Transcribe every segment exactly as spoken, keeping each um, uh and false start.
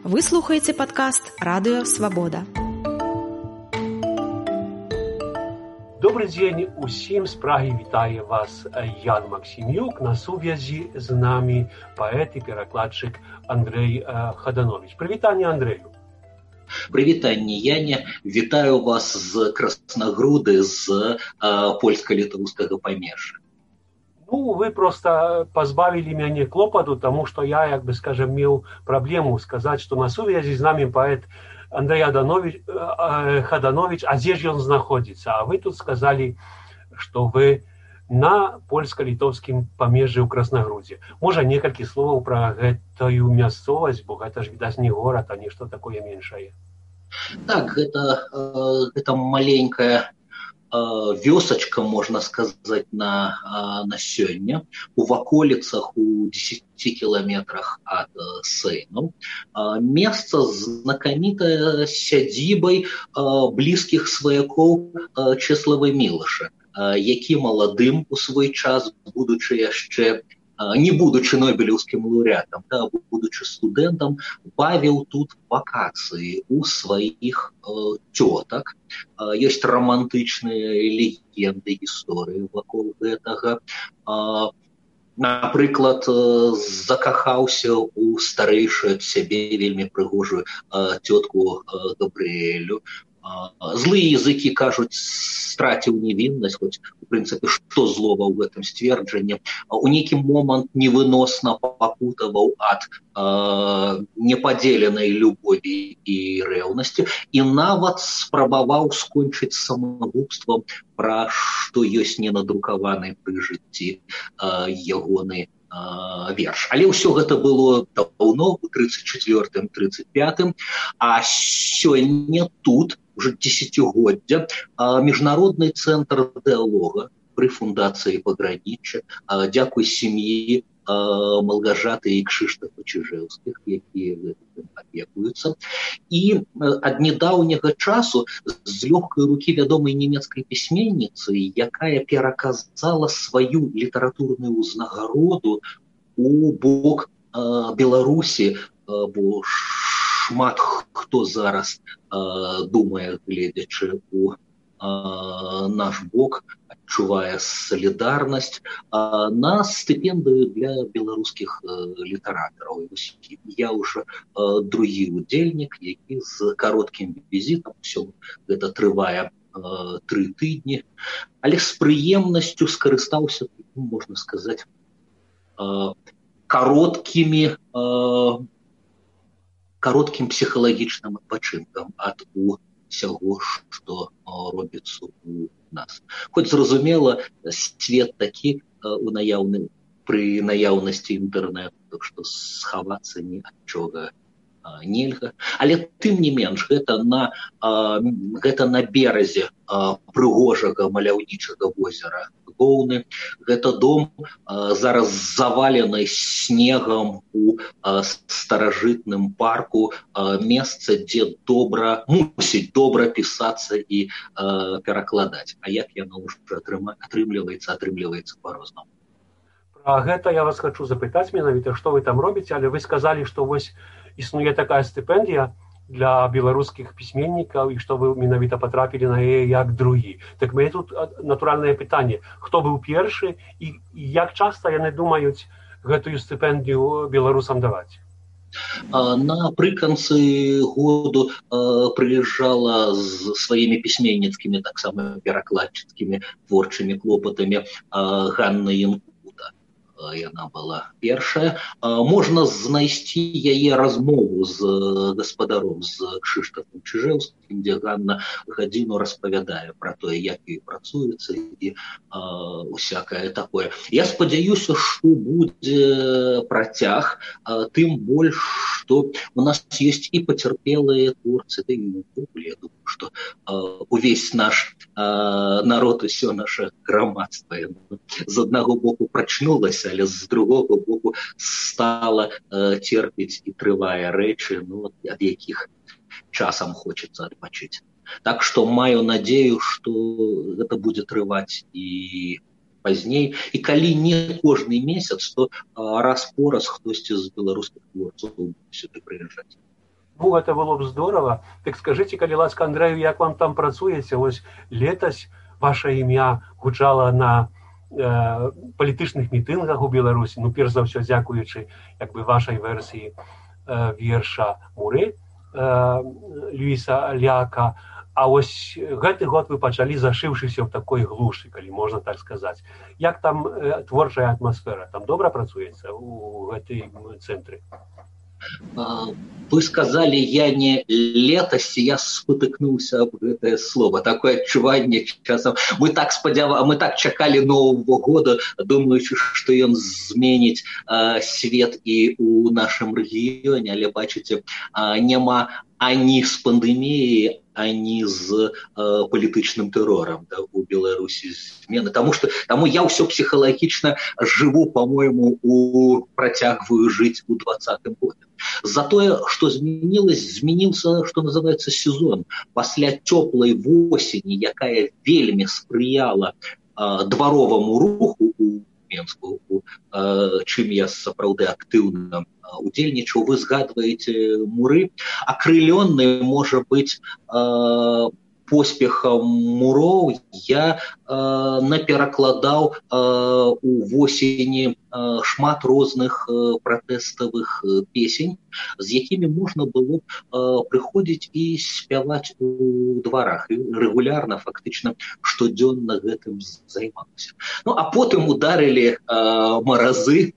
Вы слухаеце падкаст Радыё Свабода. Добрый день усім, з Праги вітає вас Ян Максимюк. На сувязі з нами поэт і перакладчик Андрей Хаданович. Привітання, Андрею. Привітанне, Яне. Вітаю вас з Краснагруды, з э, польска-літоўскага памежжа. Ну, вы просто позбавили меня клопоту, тому что я, как бы скажем, имел проблему сказать, что на сувязі з нами поэт Андрей Аданович, э, Хаданович, а где же он находится? А вы тут сказали, что вы на польско-литовскім памежжы ў Краснагрудзе. Можа, некалькі словаў пра гэтую мясцовасць, бо гэта ж, відаць, не горад, а нешта такое меншае. Так, гэта, э, гэта маленькая вёсачка, можна сказаць, на, на сёння. У ваколіцах у десяти кіламетрах ад Сейну. Месца знакамітае сядзібай блізкіх сваякоў Чэслава Мілаша, які маладым у свой час, будучы яшчэ не будучы нобелеўскім лаўрэатам, да, будучы студэнтам, бавіў тут вакацыі у сваіх э, цётак. Э, ёсць рамантычныя легенды, гісторыі вакол гэтага. Э, напрыклад, э, закахаўся у старэйшую ад сябе вельмі прыгожую э, цётку э, Габрыэлю. Злые языки кажут, стратил невинность, хоть, в принципе, что злого в этом стверджении. У некий момент невыносно покутывал от э, неподеленной любови и ревности, и нават спрабаваў скончить самогубством, про что есть ненадрукаваны при жыцці э, ягоны верш. Але ўсё гэта было даўно, у тридцать четвёртым — тридцать пятым, а сёння тут, уже десятигоддзя, міжнародны цэнтр дыалога пры фундацыі пагранічча, дзякуй сям'і Малгажаты і Кшыштафа Чыжэўскіх, якія гэтым апекуюцца. І ад нядаўняга часу з лёгкай рукі вядомай нямецкай пісьменніцы, якая пераказала сваю літаратурную ўзнагароду у бок э, Беларусі, э, бо шмат хто зараз э, думае, гледзячы у э, наш бок, адчувае салідарнасць, э, на стыпендыю для беларускіх э, літаратараў. Я ўжо э, другі удзельнік, які з кароткім візітам, усё гэта трывае э, тры тыдні, але з прыемнасцю скарыстаўся, можна сказаць, э, кароткімі э, кароткім псіхалагічным адпачынкам ад усяго, што робіцца у нас. Хоць, зразумела, свет такі у наяўным, пры наяўнасці інтэрнэту, што схавацца ні ад чога нельга. Але тым не менш, гэта на, гэта на беразе прыгожага маляўнічага возера Гоўны. Гэта дом а, зараз завалены снегам у а, старажытным парку, а, месца, дзе добра, мусіць добра пісацца і а, перакладаць. А як яно ўжо атрымліваецца, атрымліваецца па-рознаму. Пра гэта я вас хочу запытаць менавіта, што вы там робіце, але вы сказалі, што вось існуе такая стыпендыя для беларускіх пісьменнікаў і што вы менавіта патрапілі на яе як другі. Так мне тут натуральнае пытанне. Хто быў першы і, і як часта яны думаюць гэтую стыпендію беларусам даваць? Напрыканцы году прыязджала з сваімі пісьменніцкімі, таксама перакладчыцкімі творчымі клопатамі Ганна Янкута. Яна была першая. Можна знайсці яе размову з гаспадаром, з Кшыштафам Чыжэўскім, дзе Ганна гадзіну распавядае пра тое, як ёй працуецца і усякае такое. Я спадзяюся, што будзе працяг, тым больш, што у нас ёсць і пацярпелыя творцы, да і я думаю, што увесь наш народ, усё наша грамадства з аднаго боку прачнулася, але з другого боку стала э, терпіць і трывае рэчы, ну, ад якіх часам хочацца адпачыць. Так што маю надзею, што гэта будзе трываць і пазней. І калі не кожны месяц, то раз по раз хтосьці з беларускіх творцаў сюды прыязджаць. Ну, гэта было б здорава. Так скажыце, калі ласка, Андрэю, як вам там працуеце? Вось летась ваша імя гучала на э, палітычных мітынгах у Беларусі, ну, перш за ўсё, дзякуючы як бы вашай версіі э, верша Муры э, Льюіса Ляка. А вось гэты год вы пачалі зашыўшыся ў такой глушы, калі можна так сказаць. Як там э, творчая атмасфера? Там добра працуецца у гэтай цэнтры? Вы сказали, я не летась, я спотыкнулся об это слово. Такое адчуванне часам. Мы так спадзява... мы так чакали Нового года, думаючи, что ён зменіць э, свет і у нашем рэгіёне, але бачыце, э, няма ані з пандэміяй, ані з э, палітычным тэрорам, да, у Беларусі змены. Таму што таму я ўсё псіхалагічна жыву, по-моему, у працягваю жыць у двадцатым годзе. За тое, што змянілася, змяніўся, што называецца, сезон. Пасля цёплай восені, якая вельмі спрыяла э, двароваму руху у Менску, э, чым я сапраўды актыўна удзельнічаў, вы згадваеце Муры. Акрылённы, можа быць, э, поспехам Муроў я э, наперакладаў э, у восені э, шмат розных э, пратэставых э, песень, з якімі можна было э, прыходзіць і спяваць у дварах. І рэгулярна, фактычна, штодзённа гэтым займаўся. Ну, а потым ударылі э, маразы,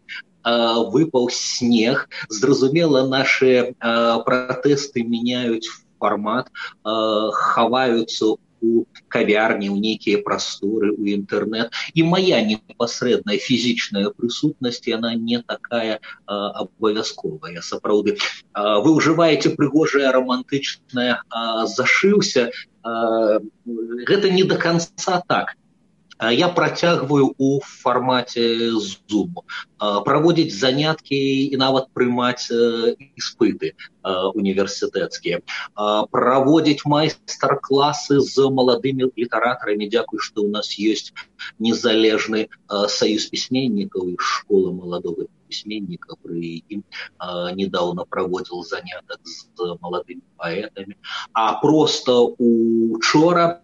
выпаў снег. Зразумела, наши э, пратэсты мяняюць формат, э, хаваюцца у кавярні, у нейкія прасторы, у інтэрнэт. І моя непасрэдная фізічная прысутнасць, яна не такая э, абавязковая. Сапраўды, э, вы ўжываеце прыгожае романтычнае э, зашыўся. Э, гэта не до конца так. Я працягваю у фармаце Zoom, праводзіць заняткі і нават прымаць іспыты універсітэцкія, праводзіць майстар-класы з маладымі літаратарамі. Дзякуй, што ў нас ёсць незалежны саюз пісьменнікаў і школа маладога пісьменніка, пры ім недаўна праводзіў занятак з маладымі паэтамі. А проста учора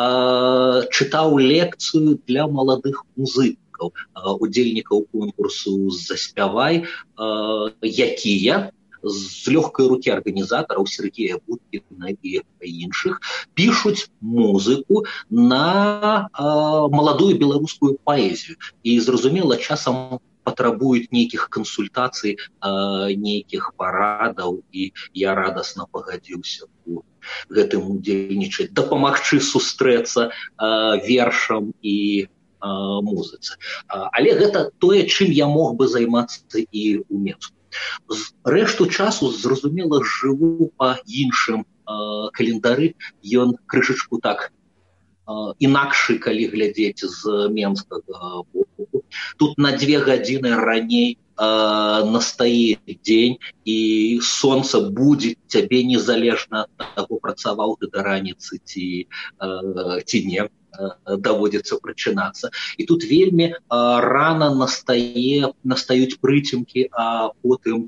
чытаў лекцыю для маладых музыкаў, удзельнікаў конкурсу «Заспявай», якія з лёгкай рукі арганізатараў Сергея Будкіна і іншых пішуць музыку на маладую беларускую паэзію. І, зразумела, часам патрабуюць нейкіх кансультацый, нейкіх парадаў, і я радасна пагадзіўся у гэтым удзельнічаць, дапамагчы сустрэцца вершам і музыцы. Але гэта тое, чым я мог бы займацца і ў Менску. Рэшту часу, зразумела, жыву па іншым календары. Ён крышачку так інакшы, калі глядзець з менскага боку. Тут на две гадзіны раней э, настае дзень, і сонца будзіць цябе незалежна ад таго, працаваў ты да раніцы ці, э, ці не, э, даводзіцца прачынацца. І тут вельмі э, рана настае, настаюць прыцемкі, а потым э,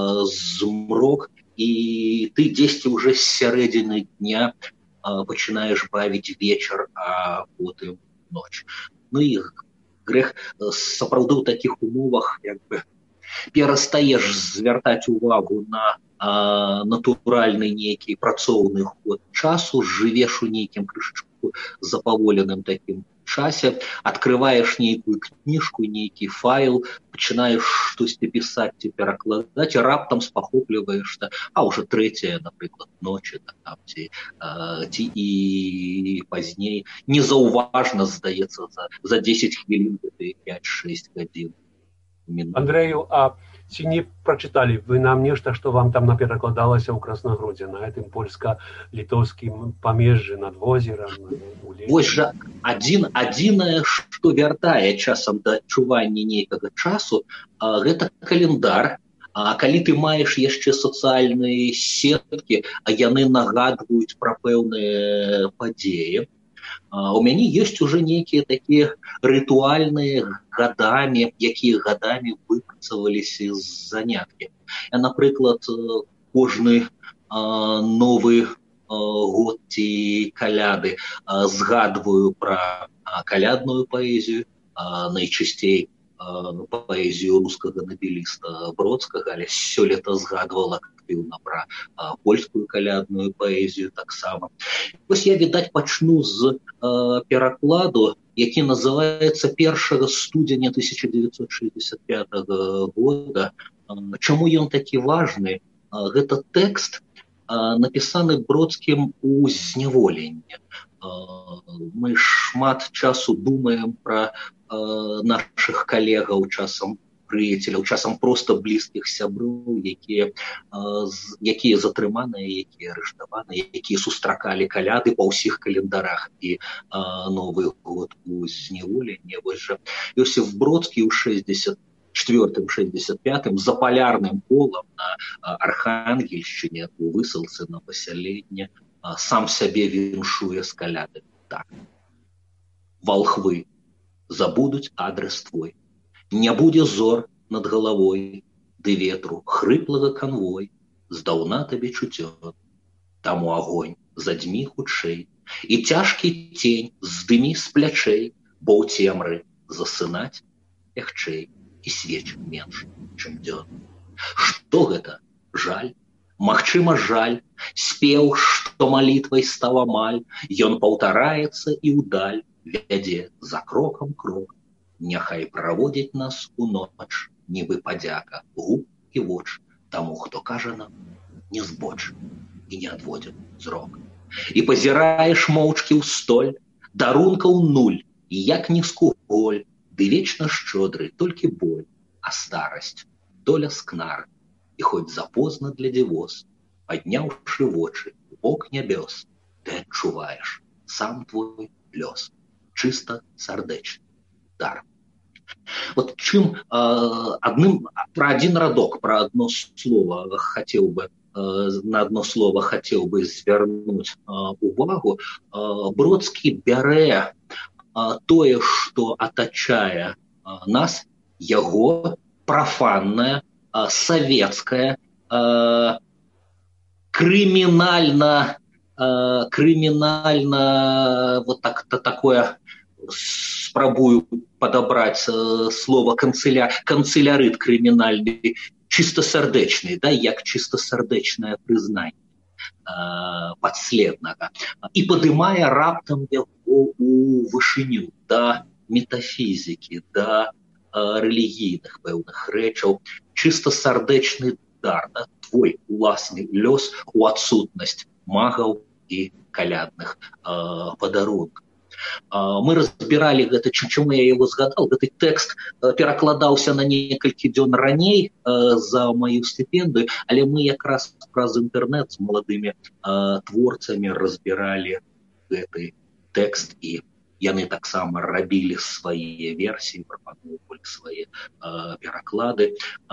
змрок, і ты дзесьці ўжэ з сярэдзіны дня пачынаеш бавіць вечар, а потым ноч. Ну і грэх сапраўды ў такіх умовах як бы перастаеш звяртаць увагу на а, натуральны нейкі працоўны ход часу, жывеш у нейкім крышачку запаволеным такім часе, адкрываеш нейкую кніжку, нейкі файл, пачынаеш штосьці пісаць ці перакладаць, і раптам спахопліваешся, а ўжо трэцяя, напрыклад, ночы, там, ці, а, ці і пазней. Незаўважна, здаецца, за, за дзесяць хвілін, пяць-шэсць гадзін. Андрэю, а ці не прачыталі вы нам нешта, што вам там наперакладалася ў Краснагродзе, на гэтым польска-літоўскім памежжы над возерам? Вось жа, адзін, адзінае, што вяртае часам да адчування нейкага часу, а, гэта календар. А калі ты маеш яшчэ сацыяльныя сеткі, а яны нагадваюць пра пэўныя падзеі, у мяне ёсць уже нейкія такія рытуальныя гадамі, якія гадамі выпрацаваліся з заняткі. Я, напрыклад, кожны новы год ці каляды, згадваю пра калядную паэзію, найчасцей паэзію рускага набеліста Бродскага, але сёлета згадвала актыўна пра польскую калядную паэзію таксама. Вось я, відаць, пачну з перакладу, які называецца першага студзеня тысяча дзевяцьсот шэсцьдзесят пятага года. Чаму ён такі важны? Гэта тэкст, напісаны Бродскім у зняволенні. Мы шмат часу думаем пра нашых калегаў, часам прыяцеляў, часам проста блізкіх сяброў, якія, якія затрыманыя, якія арыштаваныя, якія сустракалі каляды па ўсіх календарах і Новы год у зняволенні. Вось жа Ёсіф Бродскі ў шэсцьдесят четвёртым шэсцьдесят пятым за палярным полам на Архангельшчыне у высылцы на пасяленне сам сябе віншуе з калядамі так. Валхвы забудуць адрес твой, не будзе зор над галавой, ды ветру хрыплага канвой, здаўна табе чуццё. Таму агонь задзьмі хутчэй, і цяжкі цень здымі з плячэй, бо ў цемры засынаць лягчэй, і свеч менш, чым дзён. Што гэта? Жаль? Магчыма, жаль, спеў, што малітвай стаў амаль, ён паўтараецца і ўдаль, вядзе за крокам крок. Няхай праводзіць нас у ноч, нібы падзяка, губ і воч, таму, хто кажа нам, не збоч і не адводзім зрок. І пазіраеш моўчкі ў столь, дарункаў нуль, і як ні скуголь, ды вечна шчодры толькі боль, а старасць доля скнар, і хоць запозна для дзівоз, падняўшы вочы у бок нябёс, ты адчуваеш сам твой лёс, чыста сардэчны дар. Вот чым э, адным, пра адзін радок, пра адно слова хацеў бы, э, на адно слова хацеў бы звярнуць э, увагу. Э, Бродскі бярэ тое, што атачае нас, яго прафанная, савецкая, крымінальна, крымінальна, вот так, такое, спрабую падабраць слова канцеля, канцелярыт крымінальны, чыстасардэчны, да, як чыстасардэчнае прызнанне падследнага, і падымае раптам яго у вышыню да метафізікі, да рэлігійных пэўных рэчаў. Чыстасардэчны дар, да, твой уласны лёс у адсутнасць магаў і калядных падарункаў. Мы разбіралі гэта, чаму я яго згадал. Гэты тэкст перакладаўся на некалькі дзён раней за маю стыпендыю, але мы якраз праз інтэрнэт з маладымі творцамі разбіралі гэты тэкст, і яны таксама рабілі свае версіі, прапаноўвалі свае пераклады.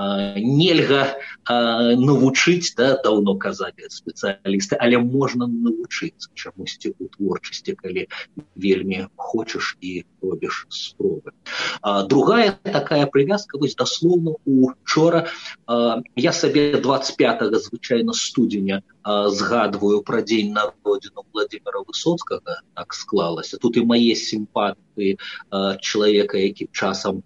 Нельга навучыць, да, даўно казалі спецыялісты, але можна навучыцца чамусьці ў творчасці, калі вельмі хочаш і робіш спробы. Другая такая прывязка, вось даслоўна учора я сабе дваццаць пятага звычайна студзеня згадваю пра дзень народзінаў Владзіміра Высоцкага, так склалася. Тут і мае сімпатыі чалавека, які часам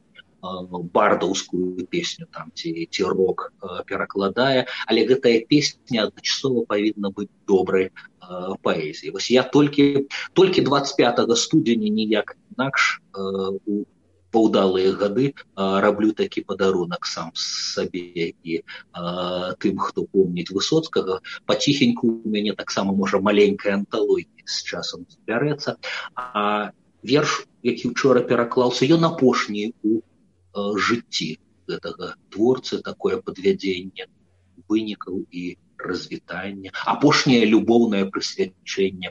бардаўскую песню там ці, ці рок перакладае, але гэтая песня адначасова павінна быць добрай паэзіяй. Вось я толькі, толькі дваццаць пятага студзеня, ніяк інакш у паўдалыя гады раблю такі падарунак сам сабе і тым, хто помніць Высоцкага. Паціхеньку у мяне таксама можа маленькая анталогія з часам збярэцца. А верш, які ўчора пераклаўся, ён апошні у жыцці гэтага творцы, такое падвядзенне вынікаў і развітання, апошняе любоўнае прысвячэнне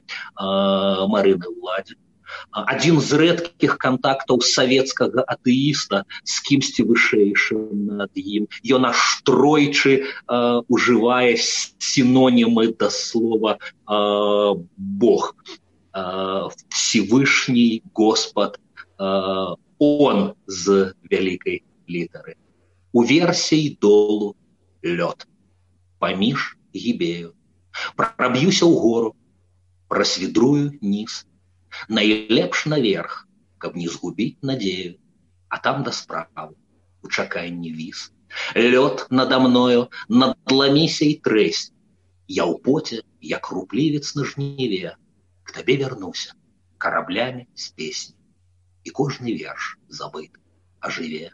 Марыны Ўладзе. Адзін з рэдкіх кантактаў савецкага атэіста з кімсьці вышэйшым над ім. Ён аж тройчы э, ужывае сінонімы да слова э, Бог. Э, Всевышний Господ, э, Он з вялікай літары. У версій долу лёд, паміж гібею. Праб'юся ў гору, прасвідрую ніз, найлепш наверх, каб не згубіць надзею, а там да справы, у чаканні віз. Лёд надо мною, надламіся і трэсць. Я ў поце, як руплівец на жніве, к табе вярнуся, караблямі з песні. І кожны верш забыт, ажыве.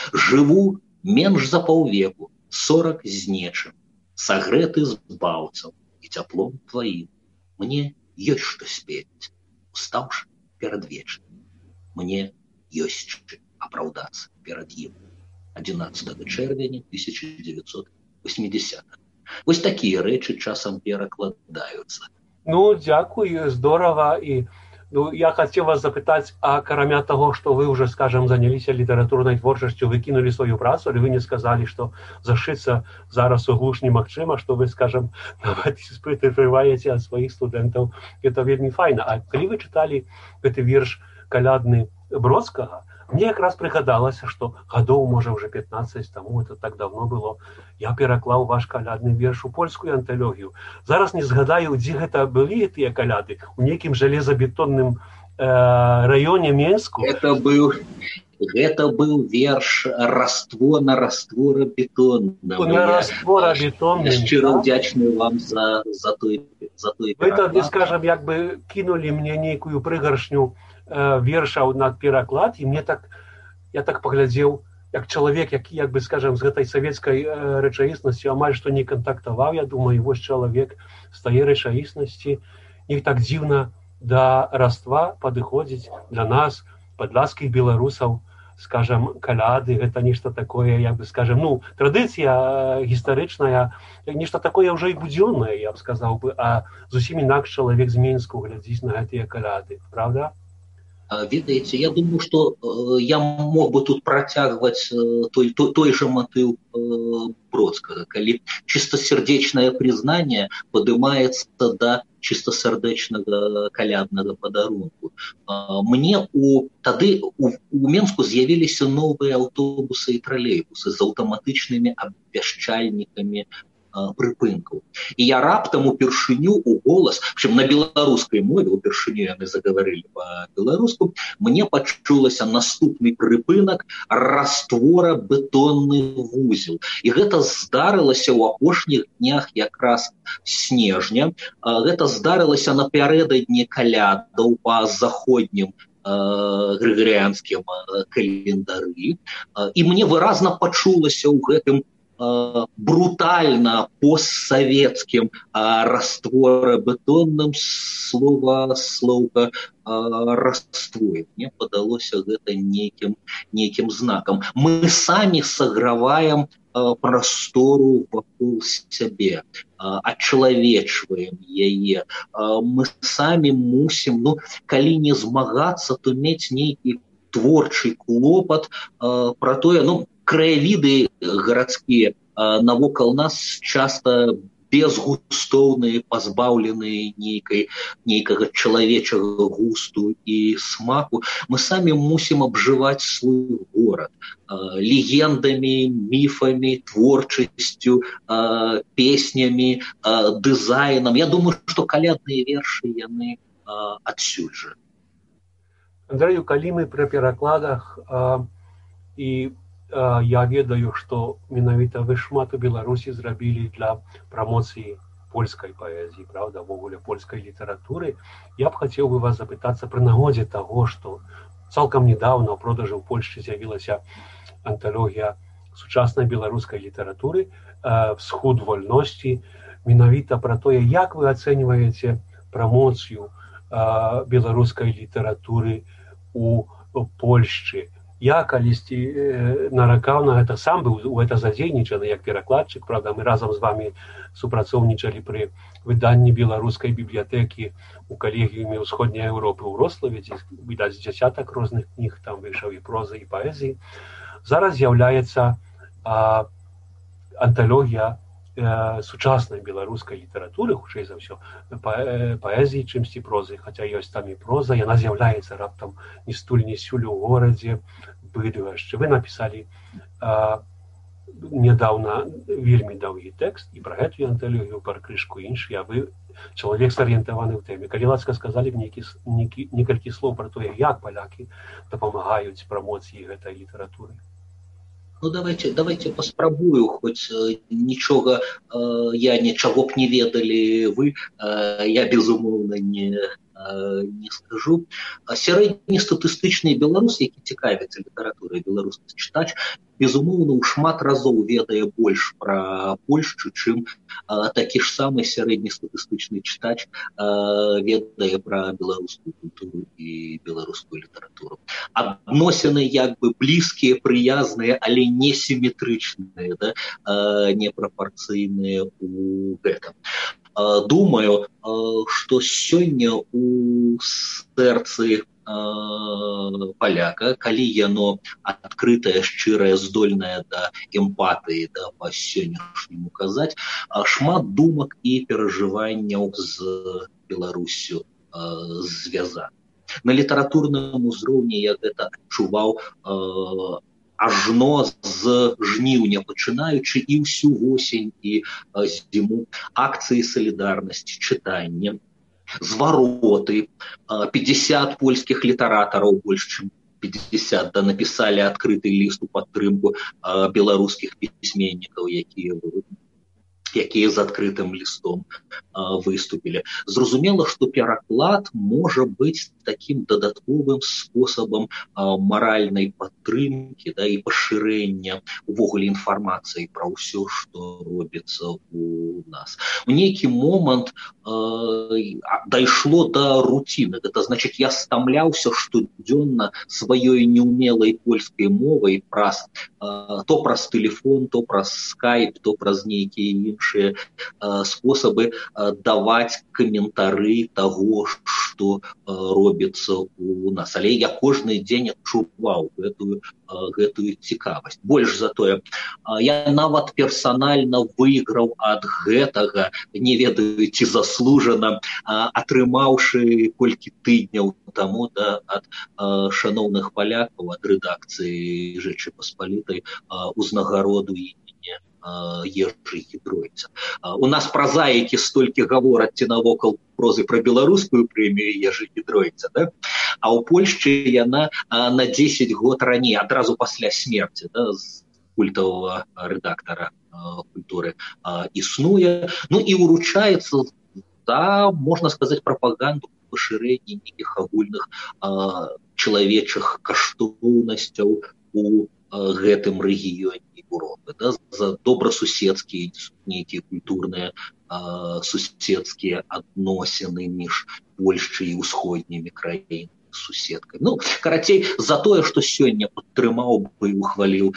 Жыву менш за паўвеку, сорак з нечым, сагрэты з баўцаў і цяплом тваім. Мне ёсць што спець, устаўшы перад вечным. Мне ёсць чым апраўдацца перад ім. адзінаццатага чэрвеня тысяча дзевяцьсот восьмідзесятага. Вось такія рэчы часам перакладаюцца. Ну, дзякуй, здорава. І ну, я хацеў вас запытаць, а акрамя таго, што вы ўжо, скажам, заняліся літаратурнай творчасцю, вы кінулі сваю працу, але вы не сказалі, што зашыцца зараз у глуш немагчыма, што вы, скажам, нават іспыты прываеце ад сваіх студэнтаў. Гэта вельмі файна. А калі вы чыталі гэты верш калядны Бродскага, мне якраз прыгадалася, што гадоў, можа, ўжо пятнаццаць таму, это так давно было, я пераклаў ваш калядны верш у польскую анталогію. Зараз не згадаю, дзе гэта былі тыя каляды, у нейкім жалезабетонным э, раёне Менску. Это быў, гэта быў верш раствора растворабетонным. На растворабетонным. Шчыра ўдзячны вам за, за той, за той пераклад. Вы тады, скажам, як бы кінулі мне нейкую прыгаршню вершаў над пераклад, і мне так, я так паглядзеў, як чалавек, які, як бы, скажам, з гэтай савецкай рэчаіснасцю амаль што не кантактаваў, я думаю, вось чалавек з тае рэчаіснасці, не так дзіўна да раства падыходзіць для нас, падляшскіх беларусаў, скажам, каляды, гэта нешта такое, як бы, скажам, ну, традыцыя гістарычная, нешта такое ўжо і будзённае, я б сказаў бы, а зусім інакш чалавек з Менску глядзіць на гэтыя каляды, правда? Ведаеце, я думаю, што э, я мог бы тут працягваць э, той, той, той жа матыў э, Бродскага, калі чыстасердечнае прызнанне падымаецца да чыстасардэчнага каляднага падарунку. Э, мне у, тады у, у Менску з'явіліся новыя аўтобусы і тралейбусы з аўтаматычнымі абвяшчальнікамі прыпынкаў. І я раптам упершыню у голас, прычым на беларускай мове, упершыню яны загаварылі па-беларуску, мне пачулася наступны прыпынак растворабетонны вузел. І гэта здарылася ў апошніх днях якраз снежня. Гэта здарылася напярэдадні калядаў па заходнім грыгарыянскім календары. І мне выразна пачулася ў гэтым брутально постсоветским растворабетонным слова словка раствой. Мне падалося гэта нейкім нейкім знакам. Мы самі саграваем прастору вакол сябе, ачалавечваем яе. Мы самі мусім, ну, калі не змагацца, то мець нейкі творчы клопат пра тое, ну, краявіды гарадскія навокал нас часта безгустоўныя, пазбаўленыя нейкай, нейкага чалавечага густу і смаку. Мы самі мусім абжываць свой горад легендамі, міфамі, творчасцю, песнямі, дызайнам. Я думаю, што калядныя вершы яны адсюль жа. Андрэю, калі мы пры перакладах і я ведаю, што менавіта вы шмат у Беларусі зрабілі для прамоцыі польскай паэзіі, правда, ввогуле польскай літаратуры. Я б хацеў бы вас запытацца пры нагодзе таго, што цалкам недаўна ў продажы ў Польшчы з'явілася анталогія сучаснай беларускай літаратуры «Всход вольнасці». Менавіта пра тое, як вы ацэньваеце прамоцыю беларускай літаратуры у Польшчы. Я калісьці наракаў на гэта, сам быў у гэта задзейнічаны як перакладчык, правда, мы разам з вамі супрацоўнічалі пры выданні беларускай бібліятэкі у калегіуме ўсходняй Еўропы ў Рославе, дзе, відаць, дзясятак розных кніг, там выйшаў і прозы, і паэзіі. Зараз з'яўляецца а, анталогія а, сучаснай беларускай літаратуры, хутчэй за ўсё, па, паэзіі чымсьці прозы, хаця ёсць там і проза, яна з'яўляецца раптам ні стуль, ні сюль у горадзе, быдвашчы. Вы напісалі а, нядаўна вельмі даўгі тэкст, і пра гэтую анталогію, пра крышку іншы, а вы чалавек зарыентаваны ў тэме. Калі ласка, сказалі б некі, некі, некалькі слоў пра тое, як палякі дапамагаюць прамоцыі гэтай літаратуры. Ну, давайте, давайте паспрабую, хоць нічога, э, я нічого б не ведалі вы, э, я, безумоўна, не, э, не скажу. Сярэднестатыстычны беларус, які цікавіцца літаратурай, беларускі чытач, безумоўна, у шмат разоў ведае больш пра Польшчу, чым э, такі ж самы сярэднестатыстычны чытач э, ведае пра беларускую культуру і беларускую літаратуру. Адносіны як бы блізкія, прыязныя, але несимметричные, да, э, непропорцыйныя у гэтым. Э, думаю, э, што сёння у сэрцы паляка, калі яно адкрытае, шчырае, здольнае да эмпатыі, да па сённяшняму казаць, шмат думак і перажыванняў з Беларусю звязаны. На літаратурным узроўні я гэта адчуваў э, ажно з жніўня пачынаючы і ўсю восень і зіму. Акцыі салідарнасці, чытання, звароты, пятьдесят польскіх літаратараў, больш чым пятьдесят, да, напісалі адкрыты ліст у падтрымку беларускіх пісьменнікаў, якія якія з адкрытым лістом выступілі. Зразумела, што пераклад можа быць такім дадатковым спосабам маральнай падтрымкі, да, і пашырэння увогуле інфармацыі пра ўсё, што робіцца у нас. У нейкі момант э, дайшло да руціны. Гэта значыць, я стамляўся штодзённа сваёй неўмелай польскай мовай праз э, то праз тэлефон, то праз скайп, то праз нейкія іншыя э, спосабы э, даваць каментары таго, што э, робіцца у нас. Але я кожны дзень адчуваў гэтую, э, гэтую цікавасць. Больш за тое, э, я нават персанальна выйграў ад гэтага, не ведаю, ці заслужана, э, атрымаўшы колькі тыдняў таму, да, ад э, шаноўных палякаў, ад рэдакцыі Жэчы Паспалітай, э, узнагароду імені Ежы Гідройца. У нас празаікі столькі гавораць ці навокал прозы пра беларускую прэмію Ежы Гідройца, да? А ў Польшчы яна на дзесяць год раней, адразу пасля смерці, да, з культавага рэдактара культуры існуе. Ну і уручаецца за, можна сказаць, прапаганду пашырэння нейкіх агульных чалавечых каштоўнасцяў у гэтым рэгіёне Европы, да, за добрасуседскія нейкія культурныя суседскія адносіны між Польшчай і ўсходнімі краінамі, суседкай. Ну, карацей, за тое, што сёння падтрымаў бы і ухваліў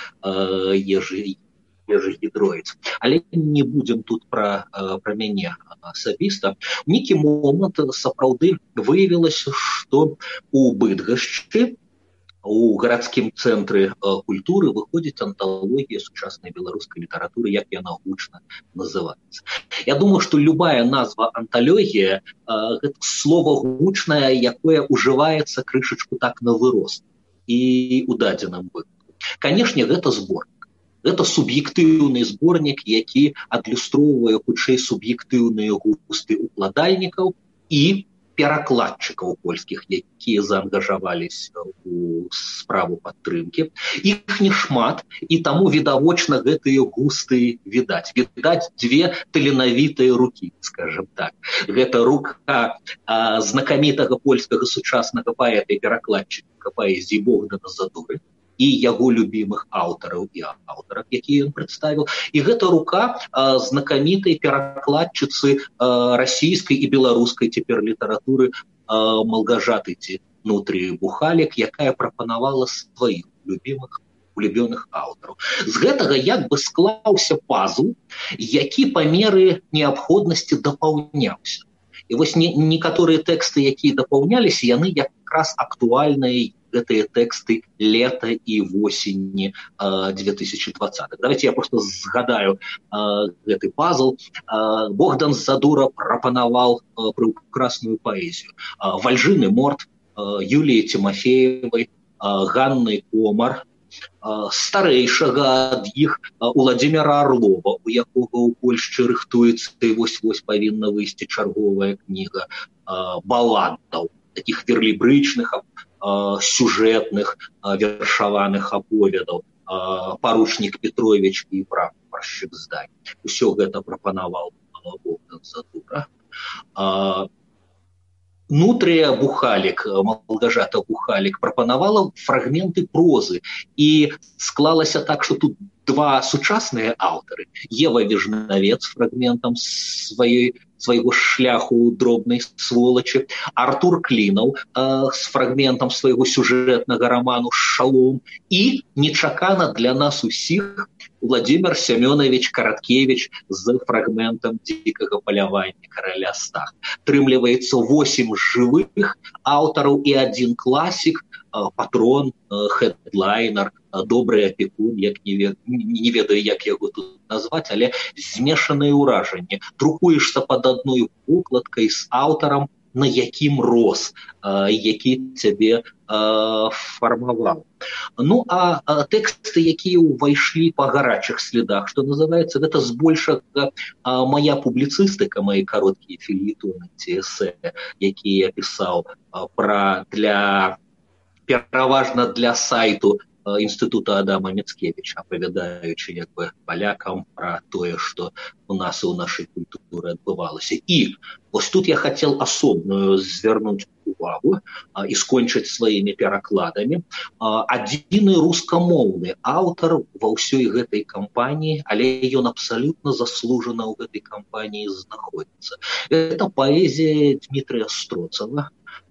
Ежы Гідройц. Але не будзем тут пра, пра мяне асабіста. У нейкі момант сапраўды выявілася, што у Быдгашчы, у гарадскім цэнтры культуры выходзіць анталогія сучаснай беларускай літаратуры, як яна гучна называецца. Я думаю, што любая назва анталогія – гэта слова гучнае, якое ўжываецца крышачку так на вырост і ў дадзеным выпадку. Канешне, гэта зборнік. Гэта суб'ектыўны зборнік, які адлюстроўвае хутчэй суб'ектыўныя густы укладальнікаў і перакладчыкаў польскіх, якія заангажаваліся у справу падтрымкі. Іх не шмат, і таму відавочна гэтыя густы відаць. Відаць дзве таленавітыя рукі, скажем так. Гэта рука а, знакамітага польскага сучаснага паэта і перакладчыка паэзіі Богдана Задуры і яго любімых аўтараў і аўтарак, якія ён прадставіў. І гэта рука а, знакамітай перакладчыцы а, расійскай і беларускай цяпер літаратуры а, Малгажаты Дмітрый Бухалік, якая прапанавала сваіх любімых улюбёных аўтараў. З гэтага як бы склаўся пазл, які па меры неабходнасці дапаўняўся. І вось не, некаторыя тэксты, якія дапаўняліся, яны якраз актуальныя, гэтыя тэксты лета і восені две тысячи двадцатого. Давайте я просто згадаю а, гэты пазл. А, Богдан Задура прапанаваў прыўкрасную паэзію. А, Вальжыны Морт, а, Юліі Тимофеевай, а, Ганны Комар, старэйшага ад іх Уладзіміра Арлова, у якога ў Польшчы рыхтуецца і вось-вось павінна выйсці чарговая кніга баладаў, такіх верлібрычных, сюжэтных, вершаваных аповедаў, «Паручнік Петрович» і «Прапаршчык Здань». Усё гэта прапанаваў Богдан Задура. Нутрыя Бухалік, Малгажата Бухалік, прапанавала фрагменты прозы, і склалася так, што тут два сучасныя аўтары. Ева Вежнавец з фрагментам сваёй свайго шляху дробнай сволачы, Артур Клінаў э, з фрагментам свайго сюжэтнага раману «Шалом», і нечакана для нас усіх Владимир Семёнович Караткевич з фрагментам «Дзікага палявання караля Стаха». Трымліваецца восем жывых аўтараў і адзін класік, патрон, хедлайнер, добры апекун, як не, вед... не ведаю, як яго тут назваць, але змешаныя ўражанні. Друкуешся пад адной вокладкай з аўтарам, на якім рос, які цябе фармаваў. Ну, а тэксты, якія ўвайшлі па гарачых слядах, што называецца, гэта збольшага мая публіцыстыка, мае кароткія фельетоны ці эсэ, якія я пісаў пра для пераважна для сайту Інстытута Адама Міцкевіча, апавядаючы як бы палякам пра тое, што у нас і ў нашай культуры адбывалася. І вось тут я хацеў асобную звярнуць увагу а, і скончыць сваімі перакладамі. А, адзіны рускамоўны аўтар ва ўсёй гэтай кампаніі, але ён абсалютна заслужана ў гэтай кампаніі знаходзіцца. Гэта паэзія Дмітрия Строцава,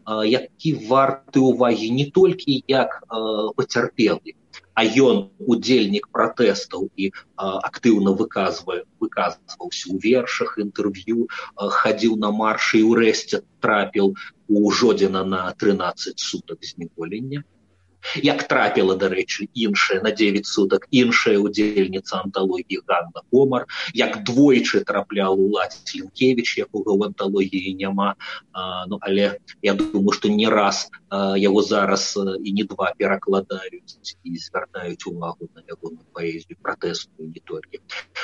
які варты ўвагі не толькі як пацярпелы, а ён удзельнік пратэстаў і актыўна выказвае, выказваўся ў вершах, інтэрв'ю, хадзіў на маршы і ўрэшце трапіў у Жодзіна на трынаццаць сутак зняволення. Як трапіла, дарэчы, іншая на дзевяць сутак, іншая удзельніца анталогіі Ганна Комар, як двойчы трапляў Уладзь Лінкевіч, якога ў анталогіі няма, а, ну, але я думаю, што не раз а, яго зараз а, і не два перакладаюць і звяртаюць увагу на ягоную паэзію, пратэстную не толькі.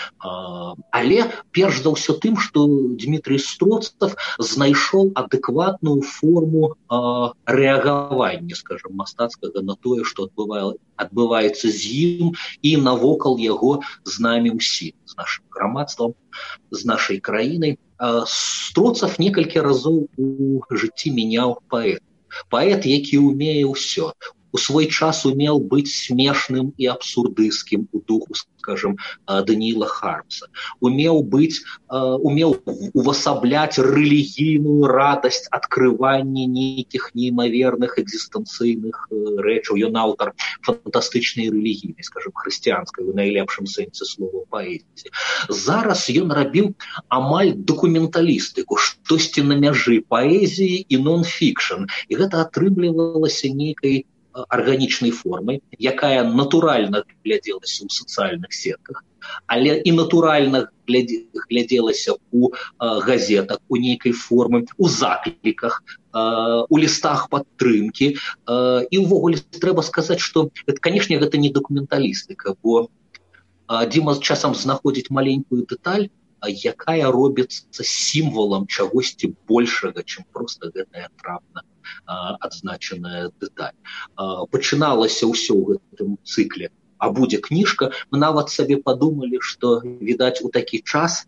А, але перш за ўсё тым, што Дмітрий Строцав знайшоў адэкватную форму а, рэагавання, скажам, мастацкага на тое, што адбываецца з ім і навокал яго з намі ўсім, з нашым грамадствам, з нашай краінай. Строцав некалькі разоў у жыцці мяняў паэт. Паэт, які ўмее ўсё. У свой час умел быць смешным і абсурдысцкім у духу, скажем, Даніила Хармса. Умел быць, умел увасабляць рэлігійную радасць адкрывання нейкіх неймаверных экзістэнцыйных рэчаў. Ён аўтар фантастычнай рэлігійнай, скажем, хрысціянскай у найлепшым сэнсе слова паэзіі. Зараз ён рабіў амаль дакументалістыку, штосьці на мяжы паэзіі і нон-фікшн. І гэта атрымлівалася нейкай арганічнай формай, якая натуральна глядзелася ў сацыяльных сетках, але і натуральна глядзелася ў газетах, у нейкай формы, у закліках, у лістах падтрымкі. І ўвогуле трэба сказаць, што, канешне, гэта не дакументалістыка, бо Дзіма часам знаходзіць маленькую дэталь, якая робіцца сімвалам чагосьці большага, чым проста гэтая трапна адзначаная дэталь. Пачыналася ўсё ў гэтым цыкле, а будзе кніжка. Мы нават сабе падумалі, што, відаць, у такі час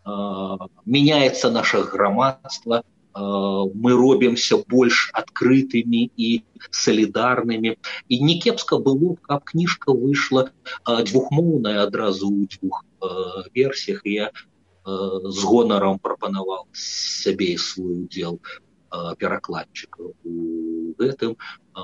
мяняецца наша грамадства, мы робімся больш адкрытымі і салідарнымі. І не кепска было, каб кніжка выйшла двухмоўная адразу ў двух версіях. Я з гонарам прапанаваў сабе свой удзел перакладчыка у гэтым.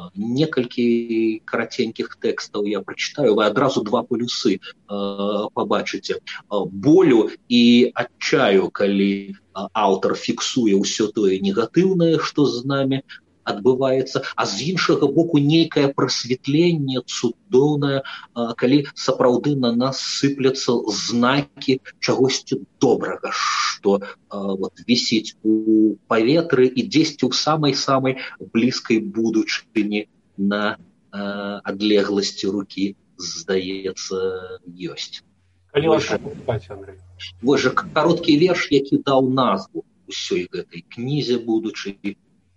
Некалькі караценькіх тэкстаў я прачытаю, вы адразу два полюсы пабачыце. Болю і адчаю, калі аўтар фіксуе ўсё тое негатыўнае, што з намі адбываецца, а з іншага боку нейкае прасветленне цудоўнае, калі сапраўды на нас сыпляцца знакі чагосьці добрага, што вот, вісіць у паветры і дзесьці ў самай-самай блізкай будучыні на адлегласці рукі, здаецца, ёсць. Вось жа кароткі верш, які даў назву ўсёй гэтай кнізе будучай.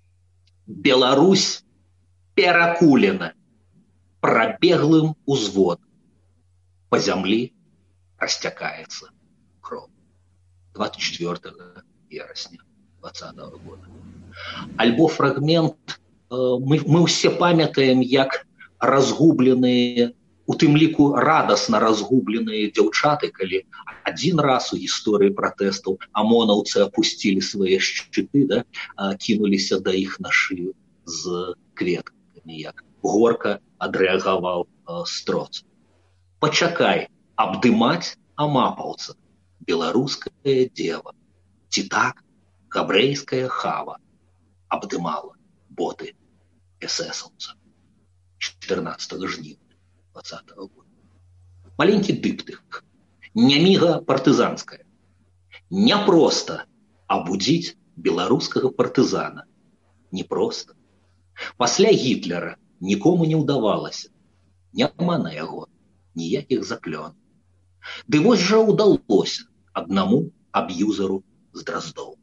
Беларусь перакулена прабеглым узводам. По зямлі расцякаецца кроў. двадцать четвёртого верасня двадцатого года. Альбо фрагмент, мы, мы ўсе памятаем, як разгубленыя, у тым ліку радасна разгубленыя дзяўчаты, калі адзін раз у гісторыі пратэстаў амонаўцы апусцілі свае шчыты, да, кінуліся да іх на шыю з кветкамі, як горка адрэагаваў Строц. Пачакай, абдымаць амапаўца, беларуская дева, ці так габрэйская хава абдымала боты эсэсаўца. чатырнаццатого жніўня двадцатого года. Маленькі дыптых, няміга партызанская. Няпроста абудзіць беларускага партызана. Непроста. Пасля Гітлера нікому не ўдавалася. Няма на яго ніякіх заклён. Ды вось жа ўдалося аднаму аб'юзару з Драздоў.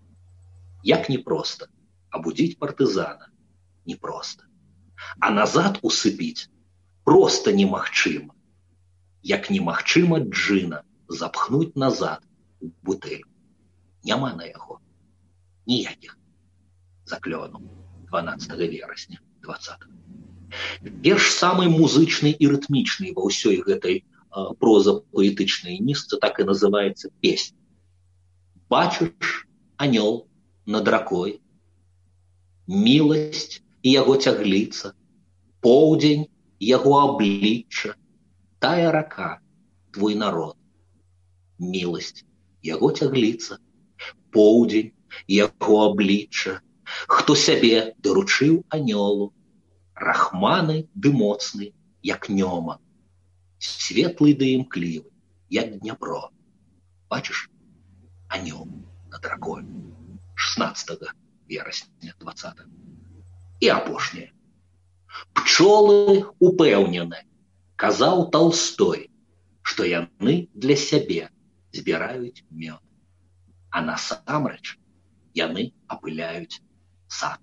Як непроста абудзіць партызана. Непроста. А назад усыпіць проста немагчыма. Як немагчыма джына запхнуць назад у бутэль. Няма на яго ніякіх заклёнаў. дванаццатого верасня двадцатого. Верш самый музычны і рытмічны ва ўсёй гэтай а, проза-паэтычнай нізцы так і называецца песня. Бачыш анёл над ракой, міласць і яго цягліца, поўдзень яго аблічча, тая рака, твой народ. Міласць яго цягліца, поўдзень яго аблічча, хто сябе даручыў анёлу, рахманы ды моцны, як нёма, светлый ды імклівы, як Дняпро. Бачыш, анёл над ракой. шестнадцатого верасня двадцатого. І апошняе. Пчолы упэўнены, казаў Толстой, што яны для сябе збіраюць мёд, а насамрэч яны апыляюць сад.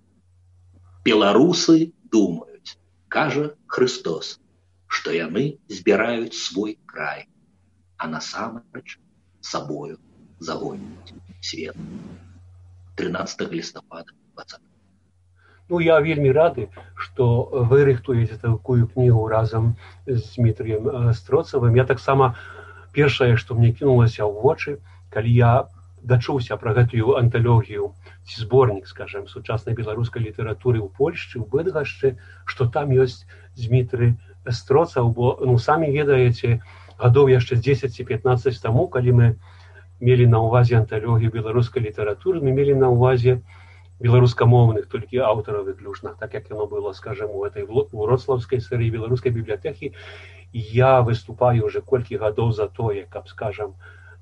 Беларусы думаюць, кажа Христос, што яны збіраюць свой край, а насамрэч сабою загоняць свет. тринадцатого лістапада двадцатого. Ну, я вельмі рады, што вы рыхтуеце такую кнігу разам з Дмітрыем Строцавым. Я таксама першае, што мне кінулася ў вочы, калі я дачуўся пра гэтую анталогію, ці зборнік, скажем, сучаснай беларускай літаратуры ў Польшчы, ў Быдгашчы, што там ёсць Дмітрый Строцаў, бо, ну, самі ведаеце, гадоў яшчэ дзесяць-пятнаццаць таму, калі мы мелі на ўвазе анталогію беларускай літаратуры, мы мелі на ўвазе беларускамоўных толькі аўтараў выключна, так як яно было, скажем, у этой вроцлаўскай серыі беларускай бібліятэкі. Я выступаю уже колькі гадоў за тое, каб, скажем,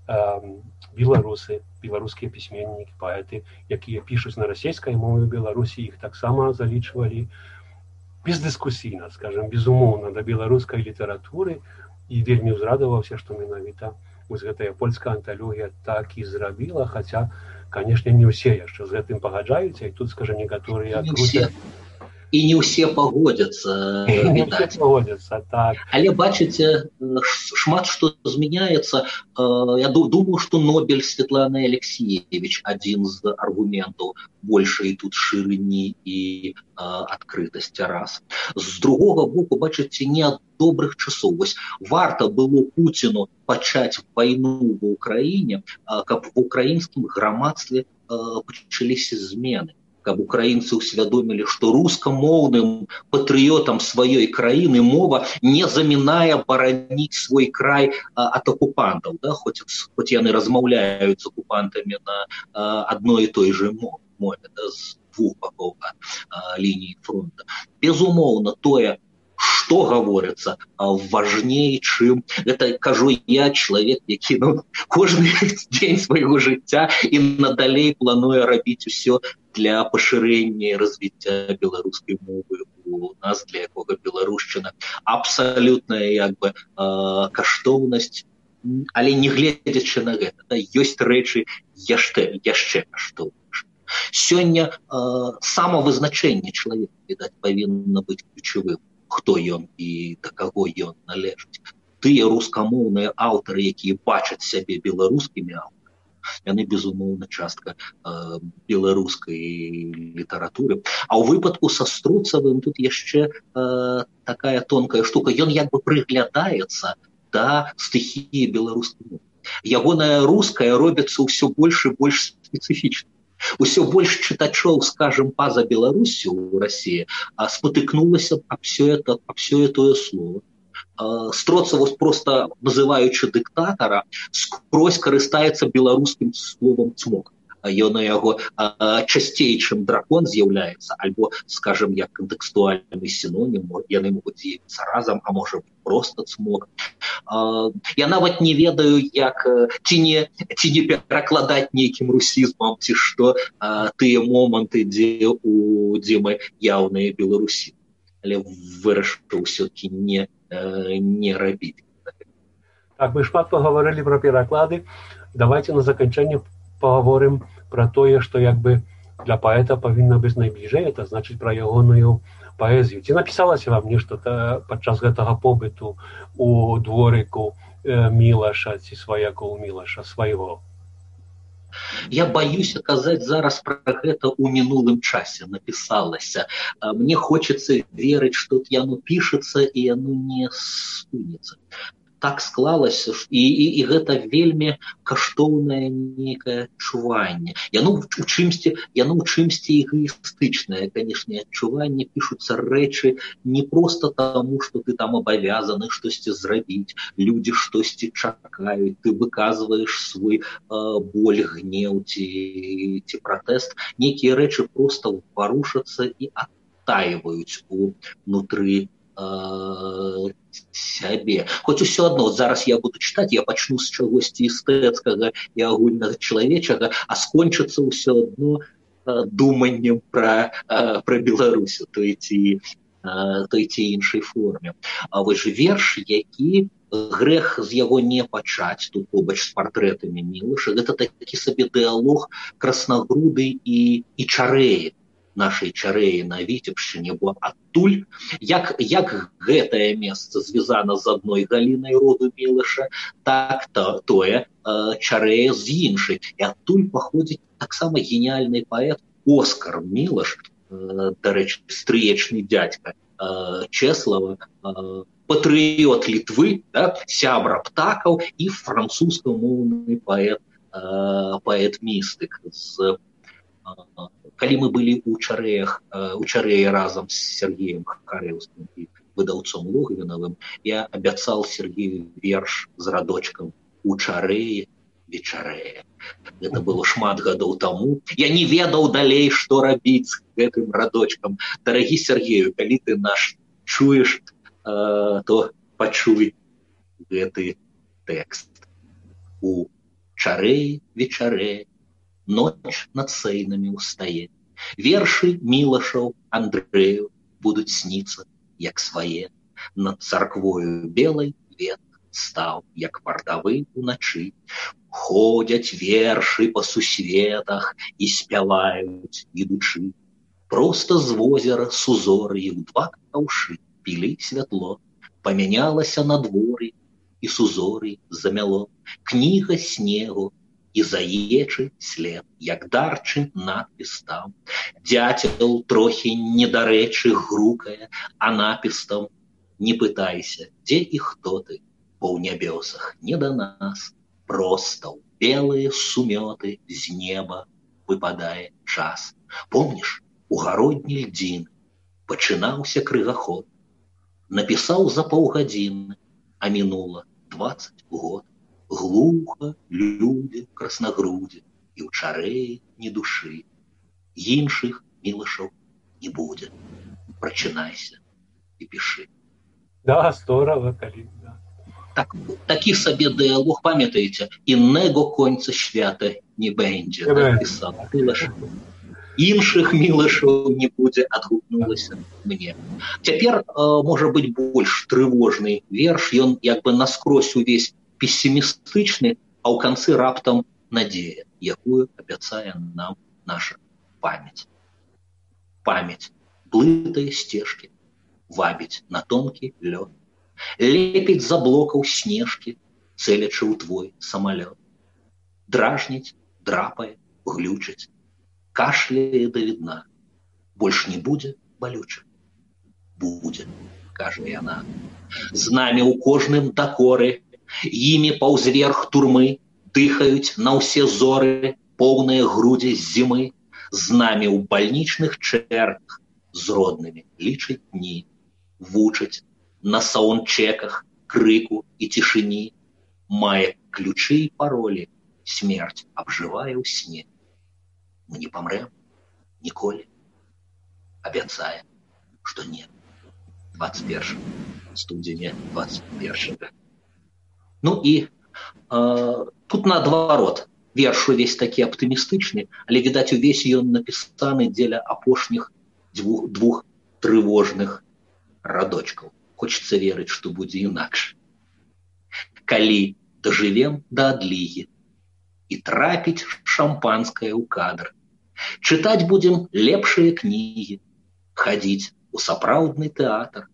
беларусы, беларускія пісьменнікі, паэты, якія пішуць на расійскай мове Беларусі, іх таксама залічвалі бездыскусійна, скажем, безумоўна да беларускай літаратуры, і вельмі ўзрадаваўся, што менавіта вось гэтая польская анталогія так і зрабіла, хаця, канешне, не ўсе яшчэ з гэтым пагаджаюцца, і тут, скажем, некаторыя круцяць. І не ўсе пагодзяцца, відаць. Пагодзяцца, так. Але, бачыце, шмат што змяняецца. Я думаю, што Нобель Светланы Алексеевич адзін з аргументаў большай тут шырыні і адкрытасці раз. З другога боку, бачыце, не ад добрых часоў. Вось варта было Пуціну пачаць вайну ва ўкраіне, каб в украінскім грамадстве пачаліся змены. Каб украінцы ўсвядомілі, што рускамоўным патрыётам сваёй краіны мова не замінае бараніць свой край а, ад акупантаў, да? хоць, хоць яны размаўляюць з акупантамі на а, адной і той же мове, да? з двух бакоў ад а, лініі фронта. Безумоўна, тое, что говорится важней, чым это кажу я, человек, які ну, кожны дзень свайго жыцця і надалей плануе рабіць усё для пашырэння і развіцця беларускай мовы у нас, для якога беларушчына абсалютная як бы каштоўнасць, але не гледзячы на гэта, да, ёсць рэчы яшчэ яшчэ каштоўнейшыя. Сёння э, самавызначэнне чалавека, відаць, павінна быць ключавым, хто ён і да каго ён належыць. Тыя рускамоўныя аўтары, якія бачаць сябе беларускімі аўтарамі, яны, безумоўна, частка э, беларускай літаратуры. А ў выпадку са Струцавым тут яшчэ э, такая тонкая штука. Ён як бы прыглядаецца да стыхіі беларускай мовы. Ягоная руская робіцца ўсё больш і больш спецыфічна. Усё больш чытачоў, скажем, па-за Беларусю ў Расіі спатыкнулася аб сёе тое слово. Строцаў, просто называючы дыктатара, скрозь карыстаецца беларускім словам цмок. Ён на яго часцей, чым дракон, з'яўляецца, альбо, скажем, як кантэкстуальны сінонім, яны могуць з'явіцца разам, а можа проста цмок. Я нават не ведаю, як ці не, ці не перакладаць нейкім русізмам, ці што тыя моманты, дзе у дзе мы яўныя беларусі. Але вырашыў ўсё-такі не, не рабіць. Так, мы шмат пагаварылі пра пераклады. Давайте на заканчэнне паговорым пра тое, што як бы для паэта павінна быць найбліжэй, это значыць пра ягоную паэзію. Ці напісалася вам нешта падчас гэтага побыту у дворыку Мілаша ці сваякоў Мілаша свайго? Я баюся казаць зараз пра гэта ў мінулым часе напісалася. Мне хочацца верыць, што яно пішацца і яно не спыніцца. Так склалася, і, і, і гэта вельмі каштоўнае нейкае адчуванне. Яно ў чымсьці, яно ў чымсьці эгоістычнае, канешне, адчуванне, пішуцца рэчы не проста таму, што ты там абавязаны штосьці зрабіць, людзі штосьці чакаюць, ты выказваеш свой э, боль, гнеў ці, ці пратэст. Нейкія рэчы проста парушацца і адтайваюць унутры сябе. Хоць усё адно, зараз я буду чытаць, я пачну з чагосьці эстэцкага і агульнага чалавечага, а скончыцца ўсё адно думаннем пра, пра Беларусь у той ці, той ці іншай форме. А вось верш, які грэх з яго не пачаць, тут побач з партрэтамі Мілаша, гэта такі сабе дыалог краснагруды і, і чарэі, нашай чарэі на Віцебшчыне, бо адтуль, як, як гэтае месца звязана з адной галінай роду Мілаша, так то, тое э, чарэя з іншай. І адтуль паходзіць таксама геніальны паэт Оскар Мілаш, э, дарэчы, стрыечны дзядзька э, Чэслава, э, патрыёт Літвы, да, сябра птакаў і французскамоўны паэт, э, паэт-містык з калі мы былі ў чарэях, у чарэі разам з Сергеем Харэўскім і выдаўцом Логвінавым, я абяцаў Сергею верш з радочкам «У чарэі вечарэе». Гэта было шмат гадоў таму. Я не ведаў далей, што рабіць з гэтым радочкам. Дарагі Сергею, калі ты наш чуеш, то пачуй гэты тэкст. «У чарэі вечарэе, ноч над сейнамі ўстае. Вершы Мілашаў Андрэю будуць сніцца, як свае. Над царквою белай вет стаў, як вартавы ўначы. Ходзяць вершы па сусветах і спяваюць, ідучы. Проста з возера з узор'ем два каўшы пілі святло. Памянялася надвор'е, і з узор'й замяло. Кніга снегу, і заечы след, як дарчы надпіс там. Дзяцел трохі недарэчы грукае, а напіс там: не пытайся, дзе і хто ты, бо ў нябёсах не да нас. Проста ў белыя сумёты з неба выпадае час. Помніш, у гародні льдзін пачынаўся крыгаход. Напісаў за паўгадзіны, а мінула дваццаць год. Глуха людзі краснагрудзі, і ў чарэі ні душы. Іншых Мілашаў не будзе. Прачынайся і пішы». Да, здорово, калі. Да. Так, такі сабе дыялог, памятаеце, інnego końca świata не będzie, да, пісаў Мілаш. Іншых Мілашаў не будзе, адгукнулася мне. Цяпер, можа быць, больш трывожны верш, ён як бы наскрозь увесь пессімістычны, а ў канцы раптам надзея, якую абяцае нам наша памяць. Памяць, блытыя сцежкі, вабіць на тонкі лёд, лепіць за блокаў снежкі, цэлячы ў твой самалёт. Дражніць, драпае, глючыць, кашляе да відна. Больш не будзе балюча. Будзе, кажа яна. З намі ў кожным дакоры, імі паўзверх турмы, дыхаюць на ўсе зоры, поўныя грудзі з зімы. З намі ў бальнічных чэрках, з роднымі лічаць дні, вучаць на саундчеках крыку і цішыні, мае ключы і паролі, смерць абжывае ў сне. Мы не памрэм ніколі, абяцае, што не. двадцать першага студзеня двадцать першага. Ну і э, тут наадварот. Верш увесь такі аптымістычны, але, відаць, увесь ён напісаны дзеля апошніх двух, двух трывожных радочкаў. Хочацца верыць, што будзе інакш. Калі дажывем да адлігі і трапіць шампанскае ў кадр, чытаць будзем лепшыя кнігі, хадзіць у сапраўдны тэатр,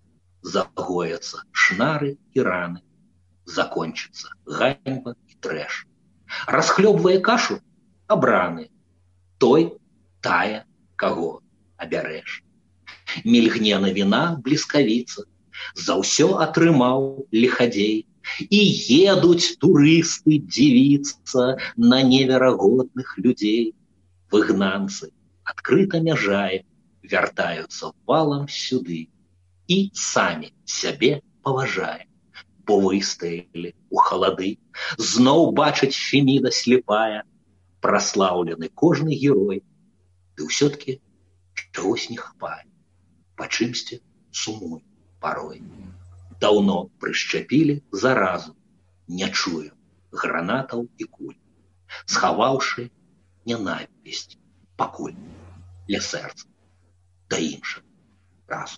загояцца шнары і раны, закончыцца ганьба і трэш. Расхлёбвае кашу абраны, той, тая, каго абярэш. Мільгне навіна бліскавіца, за ўсё атрымаў лихадзей, і едуць турысты дзівіцца на неверагодных людзей. Выгнанцы адкрыта мяжае, вяртаюцца валам сюды і самі сябе паважае. Бо выстаялі у халады, зноў бачыць Феміда слепая, праслаўлены кожны герой, ды ўсё-ткі чагось не хапае, па чымсьці сумуй парой. Даўно прышчапілі заразу, не чую гранатаў і куль, схаваўшы нянавісць пакуль ля сэрца да іншых разу.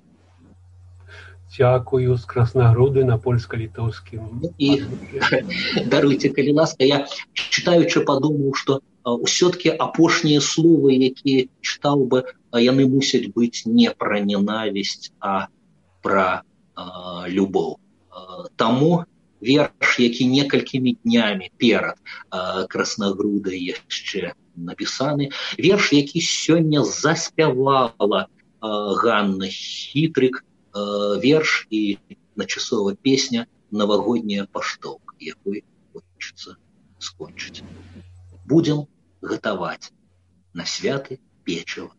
Дзякую, з Краснагруды на польска-літоўскім. І даруйце, калі ласка, я чытаючы падумаў, што ўсё-ткі апошнія словы, якія чытаў бы, яны мусяць быць не пра ненавісць, а пра а, любоў. А, таму верш, які некалькімі днямі перад а, Краснагрудай яшчэ напісаны, верш, які сёння заспявала а, Ганна Хітрык, верш і начасова песня «Навагодняя паштоўка», якой хочацца скончыць. Будзем гатаваць на святы печыва,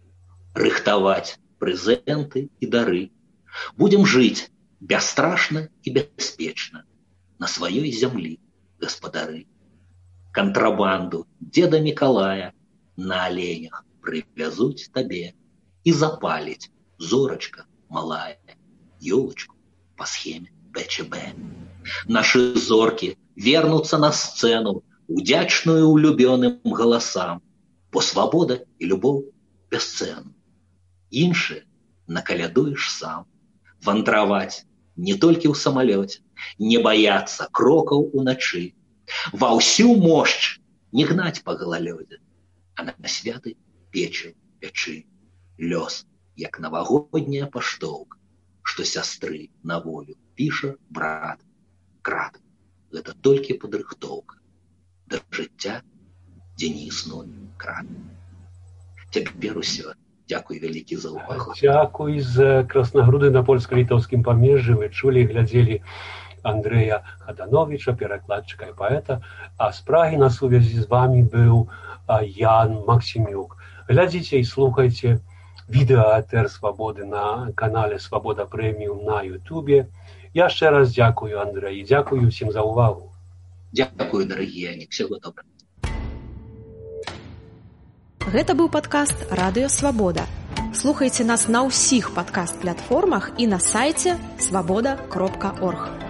рыхтаваць прэзенты і дары. Будзем жыць бясстрашна і бяспечна на сваёй зямлі, гаспадары. Кантрабанду дзеда Мікалая на аленях прывязуць табе і запаліць зорачка малая, ёлочку по схеме бэ чэ бэ. Нашы зоркі вернуцца на сцэну, удзячную улюбёным галасам, бо свабода і любоў бясцэнна. Іншыя накалядуеш сам. Вандраваць не толькі ў самалёце, не баяцца крокаў уначы, ва ўсю мошч не гнаць па галалёдзе, а на святы печы пячы. Лёс як навагодняя паштоўка, што сястры на волю піша брат. Крат, гэта толькі падрыхтоўка да жыцця, дзе не існуе крат. Цяпер усё. Дзякуй вялікі за ўвагу. Дзякуй. З Краснагруды на польска-літоўскім памежжы вы чулі і глядзелі Андрэя Хадановіча, перакладчыка і паэта, а з Прагі на сувязі з вамі быў Ян Максімюк. Глядзіце і слухайце відэаатэр Свабоды на канале Свабода Прэміум на Ютубе. Яшчэ раз дзякую, Андрэй, і дзякую ўсім за ўвагу. Дзякую, дарагія, всего доброго. Гэта быў падкаст «Радыё Свабода». Слухайце нас на ўсіх падкаст-платформах і на сайце свабода кропка орг.